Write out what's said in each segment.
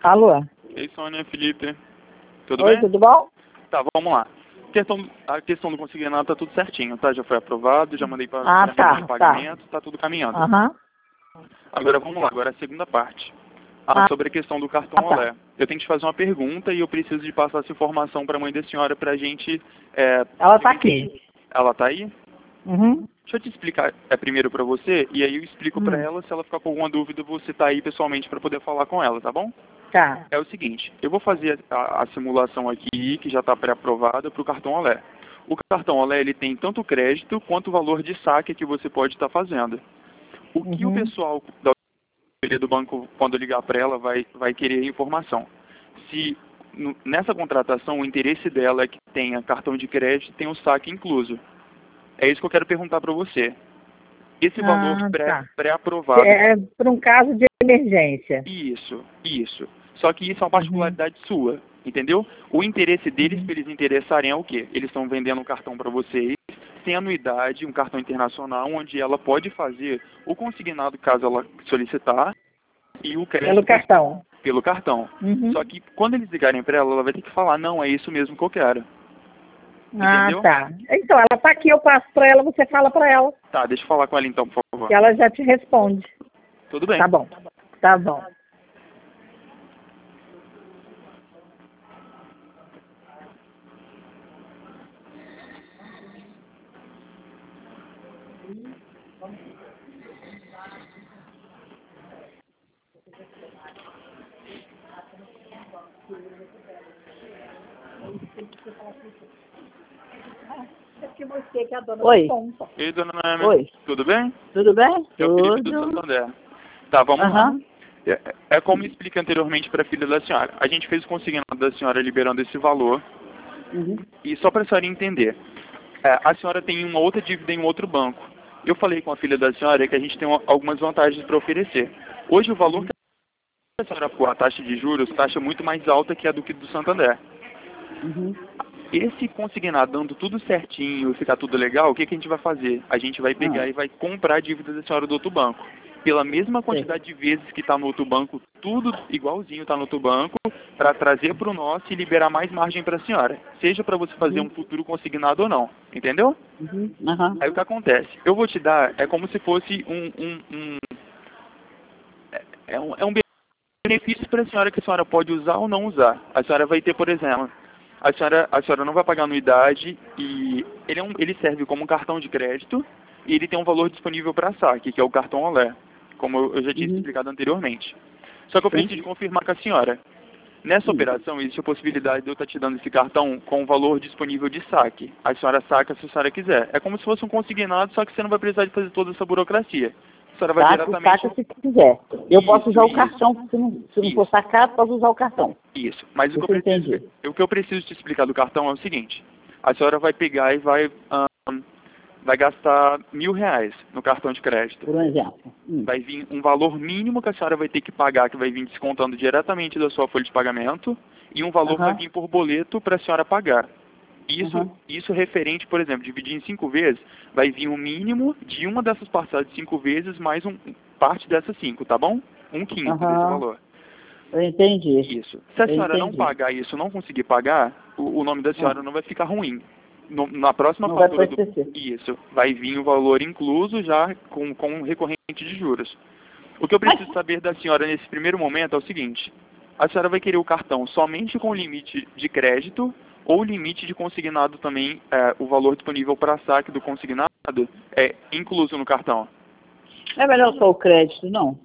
Alô? Ei, Sônia, Felipe. Tudo Oi, bem? tudo bom? Tá, vamos lá. A questão do consignado tá tudo certinho, tá? Já foi aprovado, já mandei para Tá, de pagamento, tá tudo caminhando. Aham. Agora vamos lá, agora a segunda parte. Ah, Sobre a questão do cartão tá. Olé. Eu tenho que te fazer uma pergunta e eu preciso de passar essa informação para a mãe da senhora pra gente... Ela tá aqui. Ela tá aí? Uhum. Deixa eu te explicar primeiro para você e aí eu explico para ela. Se ela ficar com alguma dúvida, você tá aí pessoalmente para poder falar com ela, tá bom? Tá. É o seguinte, eu vou fazer a simulação aqui, que já está pré-aprovada, para o cartão Olé. O cartão Olé, ele tem tanto o crédito quanto o valor de saque que você pode estar fazendo. O que o pessoal do banco, quando ligar para ela, vai querer informação. Se nessa contratação o interesse dela é que tenha cartão de crédito e tenha o saque incluso. É isso que eu quero perguntar para você. Esse valor Tá. pré-aprovado... É por um caso de emergência. Isso. Só que isso é uma particularidade sua, entendeu? O interesse deles, para eles interessarem, é o quê? Eles estão vendendo um cartão para vocês, sem anuidade, um cartão internacional, onde ela pode fazer o consignado, caso ela solicitar, e o crédito... Pelo cartão. Pelo cartão. Só que quando eles ligarem para ela, ela vai ter que falar, não, é isso mesmo que eu quero. Entendeu? Tá. Então, ela tá aqui, eu passo pra ela, você fala pra ela. Tá, deixa eu falar com ela então, por favor. Que ela já te responde. Tudo bem. Tá bom. Tá bom. Oi. Ei, dona Noemi. Oi. Tudo bem? Tudo bem? É o Felipe do Santander. Tá, vamos lá. É como eu expliquei anteriormente para a filha da senhora. A gente fez o consignado da senhora liberando esse valor. E só para a senhora entender, a senhora tem uma outra dívida em um outro banco. Eu falei com a filha da senhora que a gente tem algumas vantagens para oferecer. Hoje o valor que a senhora pôr, a taxa de juros, taxa muito mais alta que a do Santander. Esse consignado dando tudo certinho, ficar tudo legal, o que a gente vai fazer? A gente vai pegar e vai comprar a dívida da senhora do outro banco. Pela mesma quantidade de vezes que está no outro banco, tudo igualzinho está no outro banco, para trazer para o nosso e liberar mais margem para a senhora. Seja para você fazer um futuro consignado ou não. Entendeu? Aí o que acontece? Eu vou te dar, é como se fosse um benefício para a senhora que a senhora pode usar ou não usar. A senhora vai ter, por exemplo, a senhora não vai pagar anuidade e ele serve como um cartão de crédito e ele tem um valor disponível para saque, que é o cartão Olé, como eu já tinha explicado anteriormente. Só que eu preciso confirmar com a senhora. Nessa operação existe a possibilidade de eu estar te dando esse cartão com o valor disponível de saque. A senhora saca se a senhora quiser. É como se fosse um consignado, só que você não vai precisar de fazer toda essa burocracia. A senhora vai diretamente... Saca se quiser. Eu posso usar o cartão, se não for sacado, posso usar o cartão. Isso, mas o que eu preciso te explicar do cartão é o seguinte. A senhora vai pegar e vai gastar R$1.000 no cartão de crédito. Por um exemplo. Vai vir um valor mínimo que a senhora vai ter que pagar, que vai vir descontando diretamente da sua folha de pagamento, e um valor vai vir por boleto para a senhora pagar. Isso referente, por exemplo, dividir em 5 vezes, vai vir um mínimo de uma dessas parcelas de 5 vezes mais parte dessas 5, tá bom? 1/5 desse valor. Eu entendi. Isso. Se a senhora não pagar isso, não conseguir pagar, o nome da senhora não vai ficar ruim. Na próxima fatura isso, vai vir o valor incluso já com recorrente de juros. O que eu preciso saber da senhora nesse primeiro momento é o seguinte: a senhora vai querer o cartão somente com limite de crédito ou limite de consignado também, o valor disponível para saque do consignado é incluso no cartão? É melhor só o crédito, não?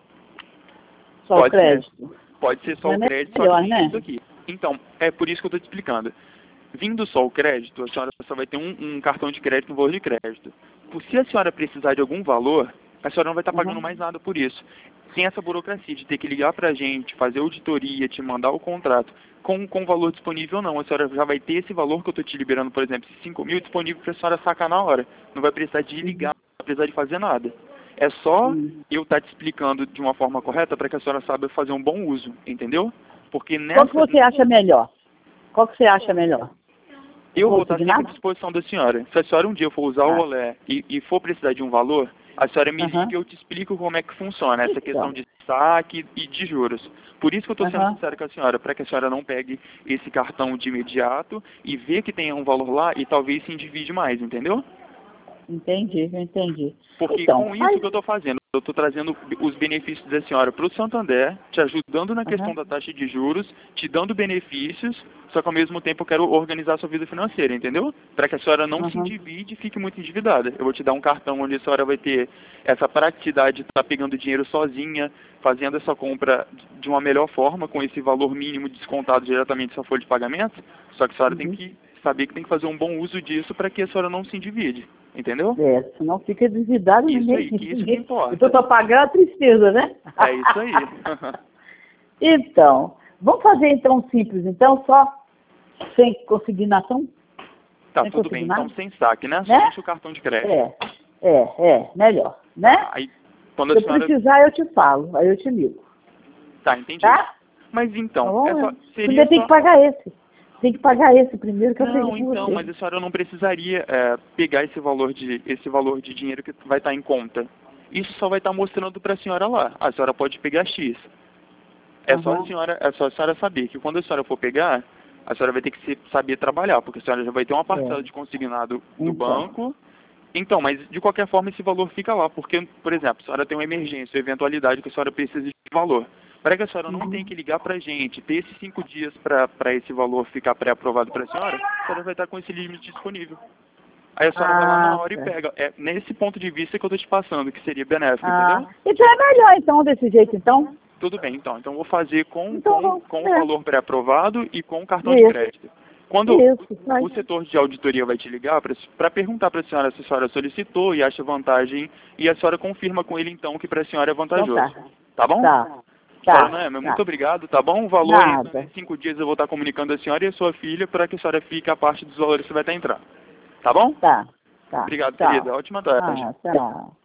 Só o crédito? Pode ser só o crédito, só que isso aqui. Então, é por isso que eu estou te explicando. Vindo só o crédito, a senhora só vai ter um cartão de crédito, um valor de crédito. Se a senhora precisar de algum valor, a senhora não vai estar pagando mais nada por isso. Sem essa burocracia de ter que ligar para a gente, fazer auditoria, te mandar o contrato, com valor disponível não. A senhora já vai ter esse valor que eu estou te liberando, por exemplo, esses 5.000 disponível para a senhora sacar na hora. Não vai precisar de ligar, não vai precisar de fazer nada. É só eu estar te explicando de uma forma correta para que a senhora saiba fazer um bom uso, entendeu? Porque Qual que você acha melhor? Qual que você acha melhor? Eu vou estar sempre à disposição da senhora. Se a senhora um dia for usar o Olé e for precisar de um valor, a senhora me Aham. liga e eu te explico como é que funciona essa Então. questão de saque e de juros. Por isso que eu estou sendo Aham. sincero com a senhora, para que a senhora não pegue esse cartão de imediato e vê que tem um valor lá e talvez se endivide mais, entendeu? Entendi, entendi. Porque Então, com isso que eu estou fazendo, eu estou trazendo os benefícios da senhora para o Santander, te ajudando na questão Aham. da taxa de juros, te dando benefícios, só que ao mesmo tempo eu quero organizar a sua vida financeira, entendeu? Para que a senhora não se Aham. endivide e fique muito endividada. Eu vou te dar um cartão onde a senhora vai ter essa praticidade de estar pegando dinheiro sozinha, fazendo essa compra de uma melhor forma, com esse valor mínimo descontado diretamente da sua folha de pagamento, só que a senhora tem Uhum. que saber que tem que fazer um bom uso disso para que a senhora não se endivide, entendeu? Senão fica endividado Isso ninguém. aí, que isso que importa. Então, só pagar a tristeza, né? É isso aí. Então, vamos fazer então simples, então, só sem consignação? Tá, Sem tudo bem. consignar? Então, sem saque, né? Somente o cartão de crédito. Melhor, né? Tá, aí, quando Se a eu senhora... precisar, eu te falo, aí eu te ligo, Tá, entendi. tá? Mas Tá então, bom? seria Primeiro tem só... que pagar esse. Tem que pagar esse primeiro que eu Não, peguei com então, você. mas a senhora não precisaria pegar esse valor de dinheiro que vai estar em conta. Isso só vai estar mostrando para a senhora lá. A senhora pode pegar X. É só Aham. a senhora saber que quando a senhora for pegar, a senhora vai ter que saber trabalhar, porque a senhora já vai ter uma parcela de consignado no Então. banco. Então, mas de qualquer forma esse valor fica lá, porque, por exemplo, a senhora tem uma emergência, eventualidade que a senhora precisa de valor. Para que a senhora não tenha que ligar para a gente, ter esses 5 dias para esse valor ficar pré-aprovado para a senhora vai estar com esse limite disponível. Aí a senhora vai lá na hora e Tá. pega. É nesse ponto de vista que eu estou te passando, que seria benéfico, entendeu? Então é melhor, então, desse jeito, então. Tudo bem, então. Então eu vou fazer com Então, o valor pré-aprovado e com o cartão de Isso. crédito. Quando Isso, vai. o setor de auditoria vai te ligar para perguntar para a senhora se a senhora solicitou e acha vantagem, e a senhora confirma com ele então que para a senhora é vantajoso. Então Tá bom? Tá. Senhora Tá. Noêmia, Tá. muito obrigado, tá bom? O valor Nada. em 5 dias eu vou estar comunicando a senhora e a sua filha para que a senhora fique a parte dos valores que vai estar entrando. Tá bom? Tá. Tá. Obrigado, Tchau. querida. Ótima tarde. Tchau.